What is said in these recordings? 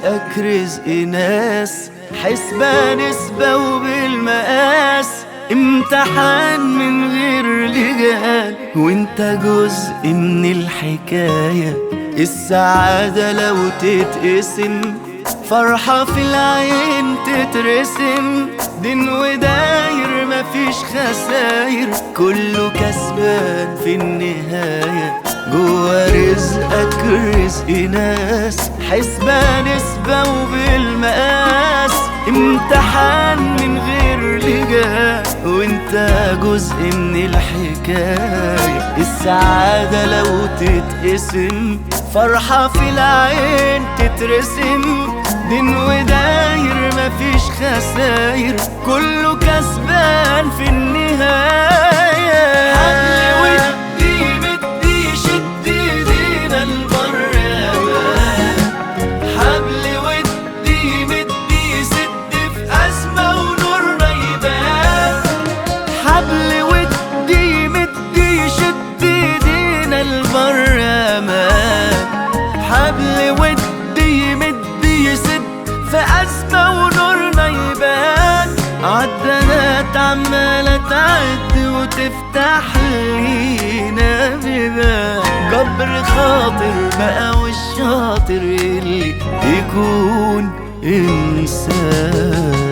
رزقك رزق ناس، حسبة نسبة وبالمقاس، امتحان من غير لجان، وانت جزء من الحكاية. السعادة لو تتقسم، فرحة في العين تترسم، دين وداير مفيش خساير، كله كسبان في النهاية. جوا رزقك رزق ناس، حسبة نسبة وبالمقاس، امتحان من غير لجان، وانت جزء من الحكاية. السعادة لو تتقسم، فرحة في العين تترسم، دين وداير مفيش خساير، كله كسبان في النهاية. حبل ودي مدي شد ايدينا البر يا مان، حبل ودي مدي سد في أزمة ونورنا يبان، حبل ودي مدي شد ايدينا البر يا مان، حبل ودي مدي سد في أزمة ونورنا يبان. عالدنات عمالة تعد وتفتح لينا بيبان، جبر خاطر بقى والشاطر اللي يكون إنسان.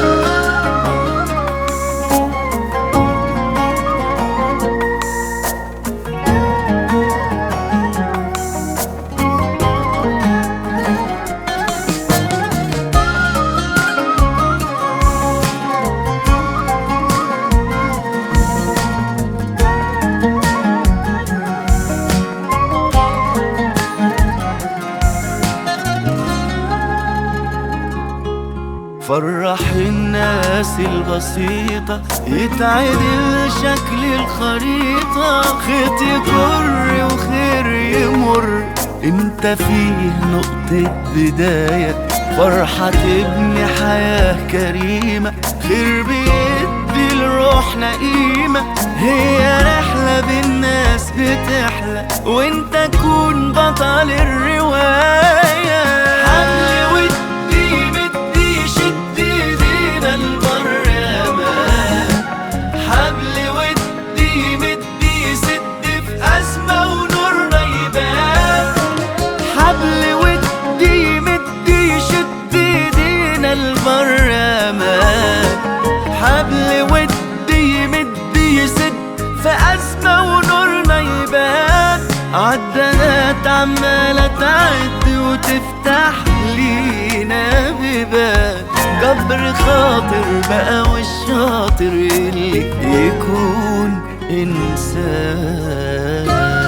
فرح الناس البسيطة، يتعدل شكل الخريطة، خيط يكر وخير يمر، انت فيه نقطة بداية، فرحة تبني حياة كريمة، خير بيدي لروحنا قيمة، هي رحلة بالناس بتحلى، وانت كون بطل الرواية. حبل ودي مدي شد ايدينا البر يا مان، حبل ودي مدي سد في أزمة ونورنا يبان، حبل ودي مدي شد ايدينا البر يا مان، حبل ودي مدي سد في أزمة ونورنا يبان. عالدنات عمالة تعد وتفتح لينا بيبان، جبر خاطر بقى والشاطر اللي يكون إنسان.